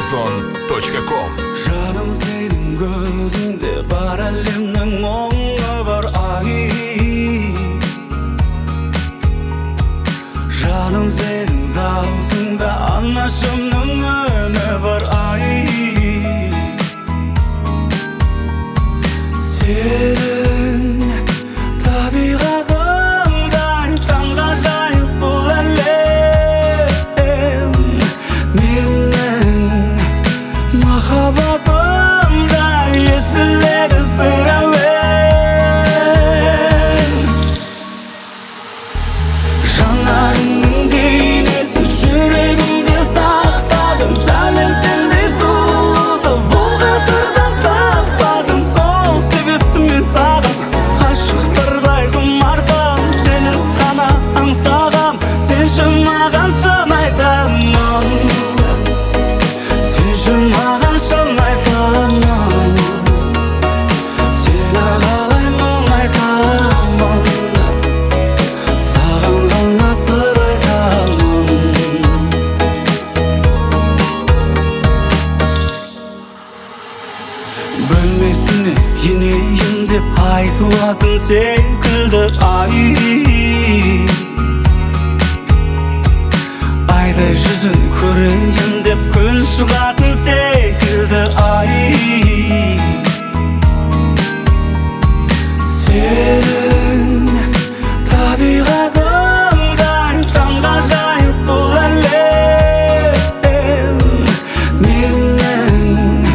Muzon.com. Жаным сенің көзіңде бар әлемнің мұңы бар ай. Жаным сенің даусыңда анашымның үні бар ай. Сенің табиғатыңдай таңғажайып бұл әлем. Менің махаббатымдай естіледі бір әуен. Жанарыңның бейнесін жүрегімде сақтадым. Сәлем сендей сұлуды бұл ғасырда таппадым. Сол себепті мен саған ғашықтардай құмартам. Сені ғана аңсағам, сенші маған шын айтамын. Сенші маған шын айтамын. Сені қалай мұңайтамын. Саған ғана сыр айтамын. Бөлмесіне енейін деп айтылатын секілді ай. Айдай жүзін көрейін деп күн шығатын секілді ай. Сенің табиғатыңдай таңғажайып бұл әлем. Менің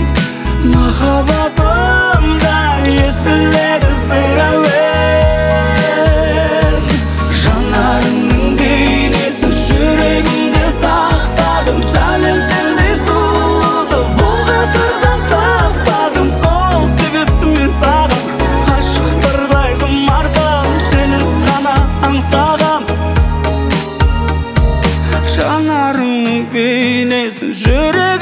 махаббатымдай естіледі бір әуен. Жанарыңның бейнесін жүрегімде сақтадым. Сәлем сендей сұлуды бұл ғасырда таппадым. Сол себепті мен саған ғашықтардай құмартам. Сені ғана аңсағам. Жанарыңның бейнесін жүрегімде